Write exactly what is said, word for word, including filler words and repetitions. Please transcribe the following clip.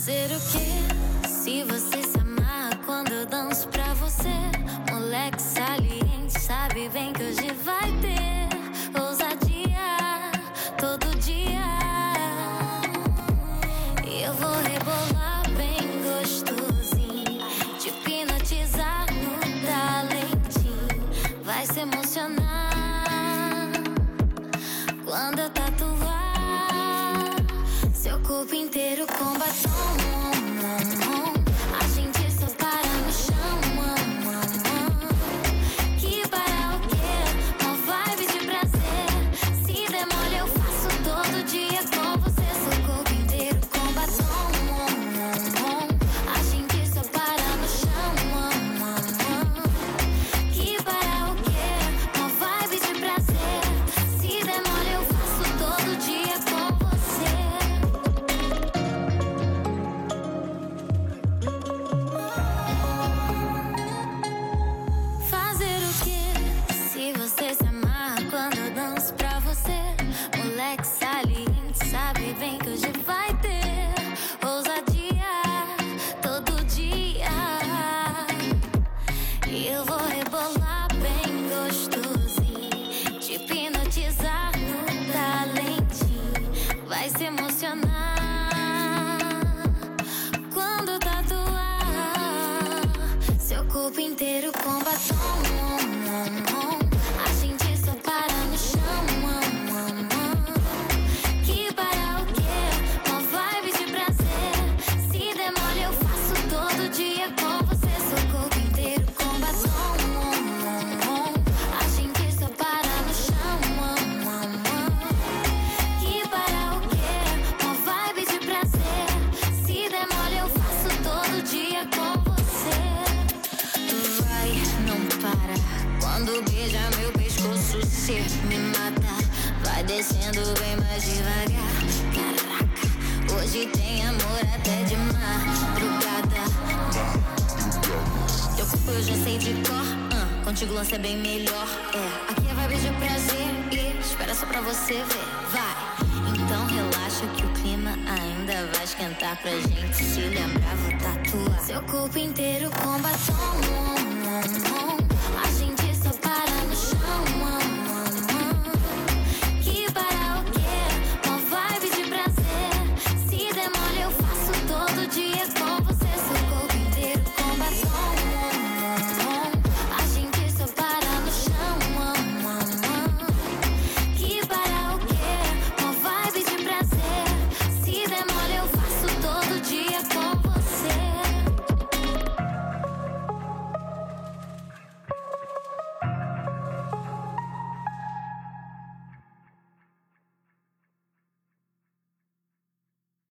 Fazer o quê? Se você se amarra quando eu danço pra você. Moleque saliente, sabe bem que hoje vai ter ousadia todo dia. Eu vou rebolar bem gostosinho, te hipnotizar no talentinho. Vai se emocionar quando eu tatuar seu corpo inteiro com batom. A gente só para no chão. Que para o quê? Uma vibe de prazer. Se demora eu faço todo dia com você. Seu corpo inteiro com batom. A gente só para no chão. Que para o quê? Uma vibe de prazer. Se demora eu faço todo dia com você. Fazer o quê? Se você se amarra quando eu danço pra você. Moleque saliente, sabe bem que hoje vai ter ousadia todo dia. E eu vou rebolar bem gostosinho, te hipnotizar no talentinho. Vai se emocionar quando tatuar seu corpo inteiro com batom. A gente só para no chão. Que para o quê? Uma vibe de prazer. Se demora eu faço todo dia com você. Seu corpo inteiro com batom. A gente só para no chão. Que para o quê? Uma vibe de prazer. Se demora eu faço todo dia com você. Vai, não para. Quando beija meu pescoço, cê me mata. Vai descendo bem mais devagar. Caraca, hoje tem amor até de madrugada. Teu corpo eu já sei de cor. uh, Contigo lance é bem melhor. É, aqui é vibe de prazer e espera só pra você ver. Vai, então relaxa que o clima ainda vai esquentar pra gente. Se lembrar, vou tatuar seu corpo inteiro com batom.